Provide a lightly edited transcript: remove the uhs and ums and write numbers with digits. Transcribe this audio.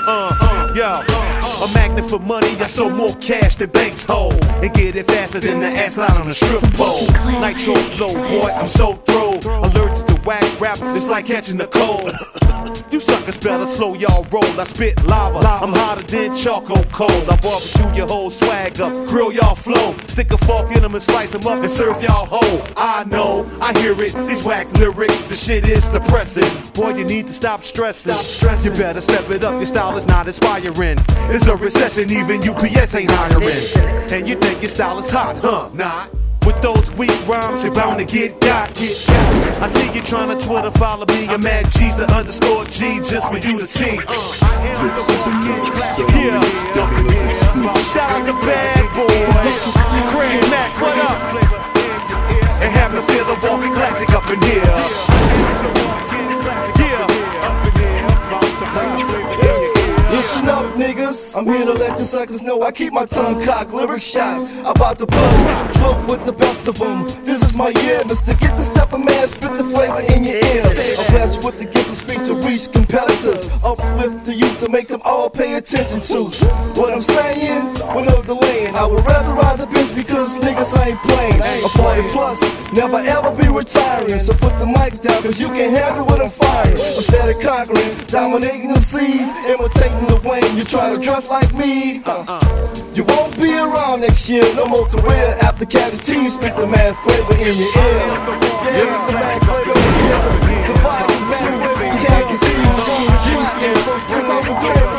Yo, a magnet for money, I stole more cash than banks hold. And get it faster than the ass line on a strip pole. Nitro flow, boy, I'm so thrilled. Allergic to whack rap, it's like catching a cold. You suckers better slow y'all roll. I spit lava, I'm hotter than charcoal cold. I barbecue your whole swag up, grill y'all flow. Stick a fork in them and slice them up and serve y'all whole. I know, I hear it, these whack lyrics, the shit is depressing. Boy, you need to stop stressing. You better step it up, your style is not inspiring. It's a recession, even UPS ain't hiring. And you think your style is hot, huh? Nah. With those weak rhymes, you're bound to get got. I see you trying to Twitter follow me. I'm at G's the underscore G just for you to see. Yeah. Shout out to Bad Boy, Craig Mack, what up? And have the feel the walking classic up in here. Listen up, niggas. I'm here to let the suckers know I keep my tongue cocked. Lyric shots about to blow. Float with the best of them. This is my year, Mr. Get the step of man, spit the flavor in your ear. I'm blessed with the gift of speech to reach competitors. Uplift the youth to make them all pay attention to what I'm saying. With no delaying, I would rather ride the bench because niggas ain't playing. I'm 40 plus, never ever be retiring. So put the mic down, cause you can't handle what I'm firing. I'm steady conquering, dominating the seas, imitating the Wayne. You try to dress like me, you won't be around next year. No more career after Caddy T. Spit the mad flavor in your ear. Yeah, it's the mad flavor in your ear. The vibe, the mad flavor, Caddy T. G-Skin, so spit on the